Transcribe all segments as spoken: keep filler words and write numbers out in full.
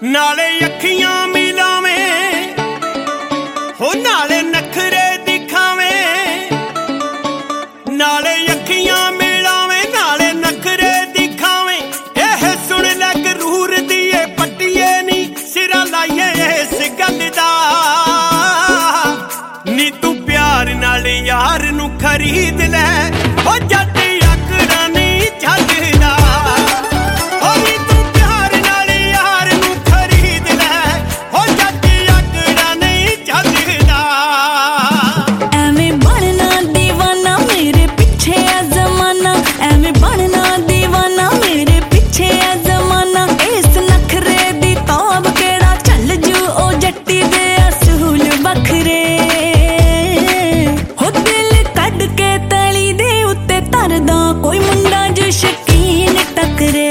नाले अखियां मिलावें हो नाले नखरे दिखावें, नाले अखियां मिलावें नाले नखरे दिखावें। एह सुन लै गरूर दिए पट्टिए नी सिरा लाइए इस गल दा, नी तू प्यार नाल यार नू खरीद लै हो जट आकड़ा नहीं छड्डदा। कोई मुंडा जो शकीन टकरे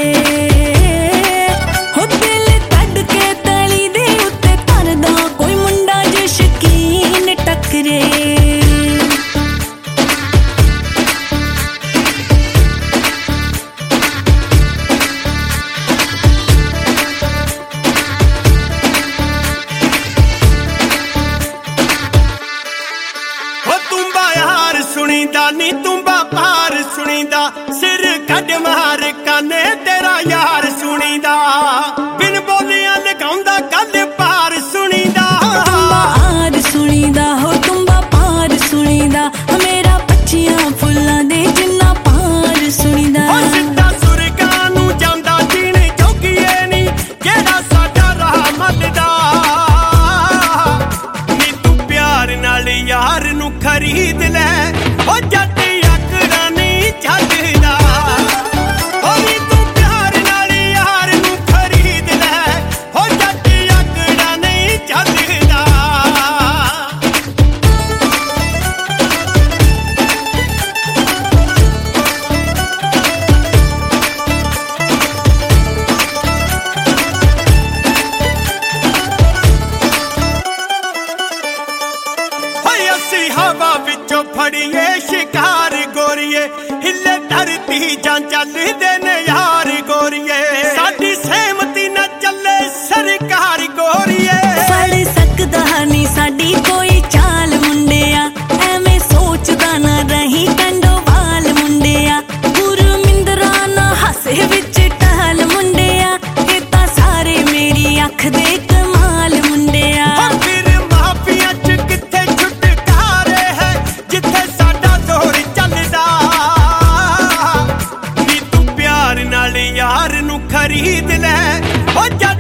हो दिल कड के तली दे उत्ते तरदा, कोई मुंडा जो शकीन टकरे। तुम्बा यार सुनीदा नी तुम्बा पार सुनीदा, सिर कड मार काने तेरा यार सुनीदा, बिन बोलियां लगाउंदा गल पार सुनीदा। तुम्बा आर सुनीदा हो तुम्बा पार सुनीदा, मेरा पच्चियां फुल्लां दे जिन्ना पार सुनीदा। ओ सिद्धा सुरगां नू जांदा जीने जोगीए नी जेड़ा साडा राह मलदा, नी तू प्यार नाल यार नू खरीद लै ओ जट आकड़ा नहीं छड्डदा। ओ नी तू प्यार नाल यार नू खरीद लै ओ जट आकड़ा नहीं छड्डदा। होए असी हवा विचों फड़िए शिकार गोरीए, हिले धरती जां चलदे ने यार गोरीए, साडी सहमति न चले सरकार गोरीए। फड़ सकदा नहीं साडी कोई चाल मुंडिया, एवें सोचदा ना रही कंडो वाल मुंडिया, गुरमिंदरा ना हसे विच टहल मुंडिया, ए तां सारे मेरी अख दे कमाल मुंडिया। फिर माफिया च किथे छुटकारे है जिथे साडा जोर चलदा, नी तू प्यार नाल यार नू खरीद लै ओ जट